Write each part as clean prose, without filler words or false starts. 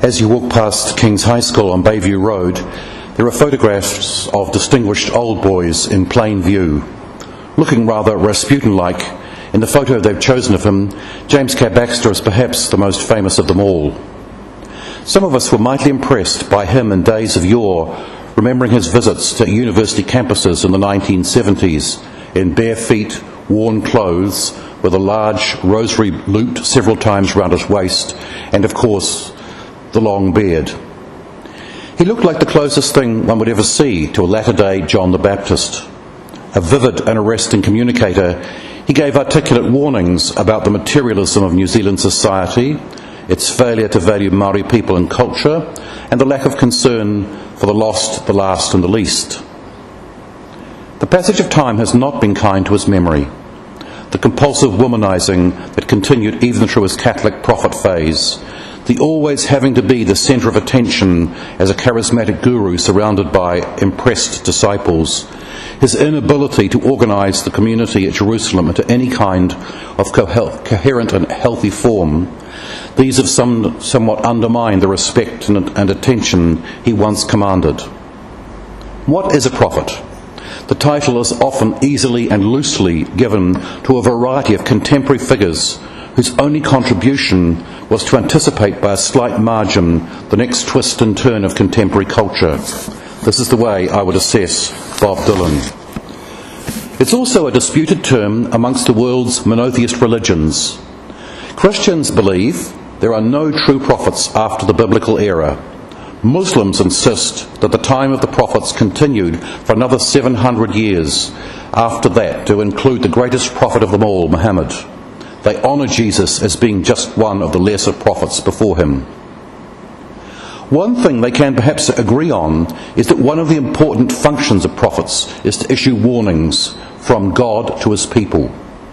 As you walk past King's High School on Bayview Road, there are photographs of distinguished old boys in plain view. Looking rather Rasputin-like, in the photo they've chosen of him, James K. Baxter is perhaps the most famous of them all. Some of us were mightily impressed by him in days of yore, remembering his visits to university campuses in the 1970s, in bare feet, worn clothes, with a large rosary looped several times round his waist, and of course, the long beard. He looked like the closest thing one would ever see to a latter-day John the Baptist. A vivid and arresting communicator, he gave articulate warnings about the materialism of New Zealand society, its failure to value Māori people and culture, and the lack of concern for the lost, the last and the least. The passage of time has not been kind to his memory. The compulsive womanising that continued even through his Catholic prophet phase, the always having to be the centre of attention as a charismatic guru surrounded by impressed disciples, his inability to organise the community at Jerusalem into any kind of coherent and healthy form, these have somewhat undermined the respect and attention he once commanded. What is a prophet? The title is often easily and loosely given to a variety of contemporary figures whose only contribution was to anticipate by a slight margin the next twist and turn of contemporary culture. This is the way I would assess Bob Dylan. It's also a disputed term amongst the world's monotheist religions. Christians believe there are no true prophets after the biblical era. Muslims insist that the time of the prophets continued for another 700 years after that to include the greatest prophet of them all, Muhammad. They honour Jesus as being just one of the lesser prophets before him. One thing they can perhaps agree on is that one of the important functions of prophets is to issue warnings from God to his people.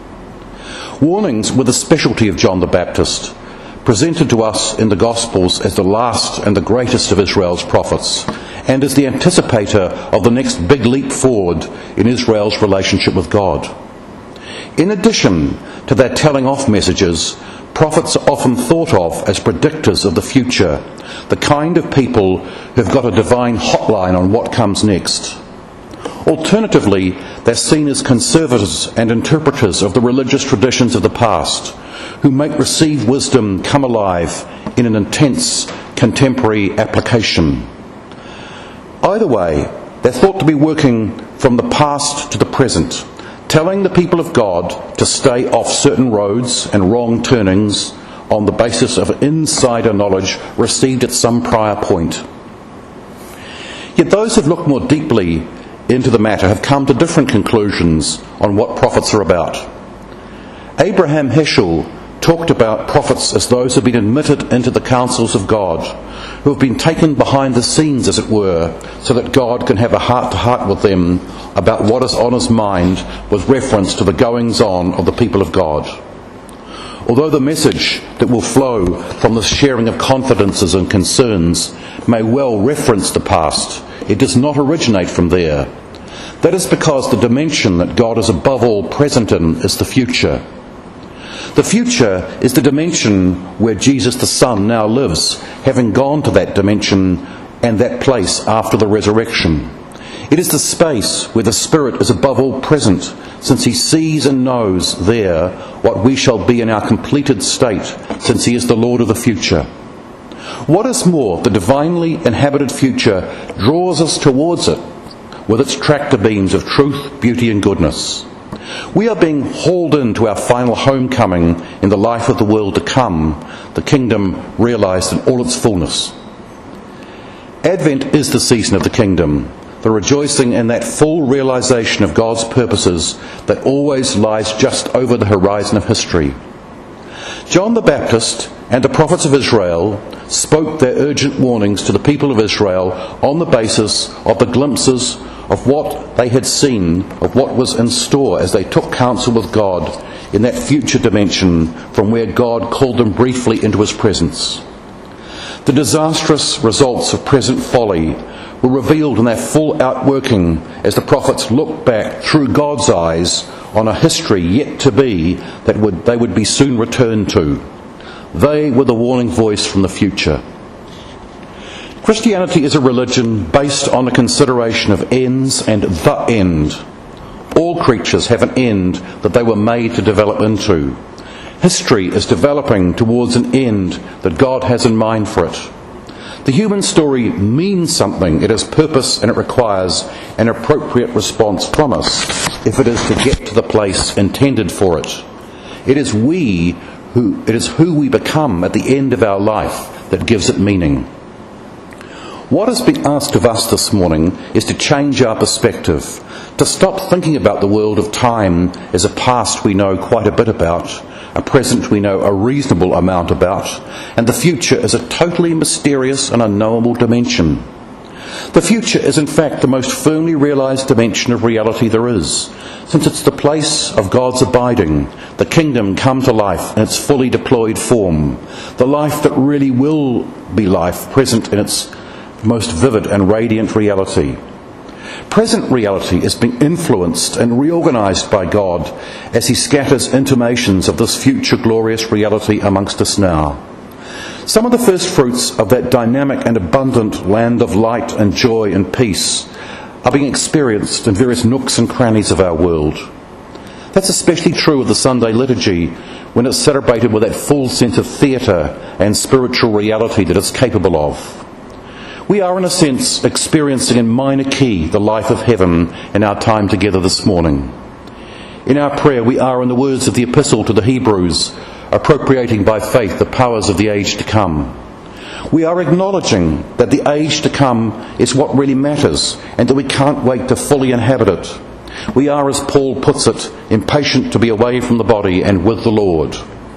Warnings were the specialty of John the Baptist, presented to us in the Gospels as the last and the greatest of Israel's prophets, and as the anticipator of the next big leap forward in Israel's relationship with God. In addition to their telling off messages, prophets are often thought of as predictors of the future, the kind of people who have got a divine hotline on what comes next. Alternatively, they're seen as conservators and interpreters of the religious traditions of the past, who make received wisdom come alive in an intense contemporary application. Either way, they're thought to be working from the past to the present, telling the people of God to stay off certain roads and wrong turnings on the basis of insider knowledge received at some prior point. Yet those who've looked more deeply into the matter have come to different conclusions on what prophets are about. Abraham Heschel talked about prophets as those who have been admitted into the counsels of God, who have been taken behind the scenes, as it were, so that God can have a heart-to-heart with them about what is on his mind with reference to the goings-on of the people of God. Although the message that will flow from the sharing of confidences and concerns may well reference the past, it does not originate from there. That is because the dimension that God is above all present in is the future. The future is the dimension where Jesus the Son now lives, having gone to that dimension and that place after the resurrection. It is the space where the Spirit is above all present, since he sees and knows there what we shall be in our completed state, since he is the Lord of the future. What is more, the divinely inhabited future draws us towards it with its tractor beams of truth, beauty and goodness. We are being hauled into our final homecoming in the life of the world to come, the kingdom realised in all its fullness. Advent is the season of the kingdom, the rejoicing in that full realisation of God's purposes that always lies just over the horizon of history. John the Baptist and the prophets of Israel spoke their urgent warnings to the people of Israel on the basis of the glimpses of what they had seen, of what was in store as they took counsel with God in that future dimension from where God called them briefly into his presence. The disastrous results of present folly were revealed in their full outworking as the prophets looked back through God's eyes on a history yet to be that they would be soon returned to. They were the warning voice from the future. Christianity is a religion based on the consideration of ends and the end. All creatures have an end that they were made to develop into. History is developing towards an end that God has in mind for it. The human story means something. It has purpose and it requires an appropriate response from us if it is to get to the place intended for it. It is who we become at the end of our life that gives it meaning. What has been asked of us this morning is to change our perspective, to stop thinking about the world of time as a past we know quite a bit about, a present we know a reasonable amount about, and the future as a totally mysterious and unknowable dimension. The future is in fact the most firmly realised dimension of reality there is, since it's the place of God's abiding, the kingdom come to life in its fully deployed form, the life that really will be life present in its most vivid and radiant reality. Present reality is being influenced and reorganised by God as He scatters intimations of this future glorious reality amongst us now. Some of the first fruits of that dynamic and abundant land of light and joy and peace are being experienced in various nooks and crannies of our world. That's especially true of the Sunday liturgy when it's celebrated with that full sense of theatre and spiritual reality that it's capable of. We are, in a sense, experiencing in minor key the life of heaven in our time together this morning. In our prayer, we are, in the words of the Epistle to the Hebrews, appropriating by faith the powers of the age to come. We are acknowledging that the age to come is what really matters and that we can't wait to fully inhabit it. We are, as Paul puts it, impatient to be away from the body and with the Lord.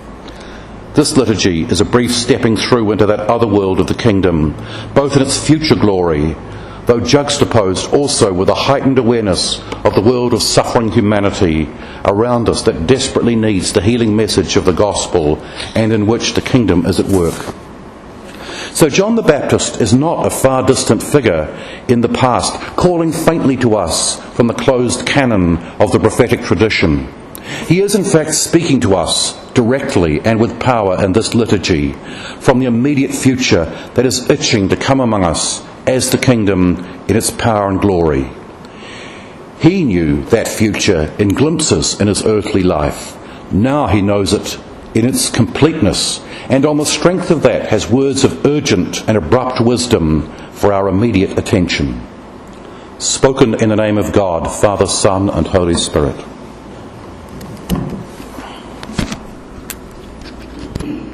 This liturgy is a brief stepping through into that other world of the kingdom, both in its future glory, though juxtaposed also with a heightened awareness of the world of suffering humanity around us that desperately needs the healing message of the gospel and in which the kingdom is at work. So John the Baptist is not a far distant figure in the past, calling faintly to us from the closed canon of the prophetic tradition. He is in fact speaking to us directly and with power in this liturgy from the immediate future that is itching to come among us as the kingdom in its power and glory. He knew that future in glimpses in his earthly life. Now he knows it in its completeness, and on the strength of that has words of urgent and abrupt wisdom for our immediate attention. Spoken in the name of God, Father, Son, and Holy Spirit.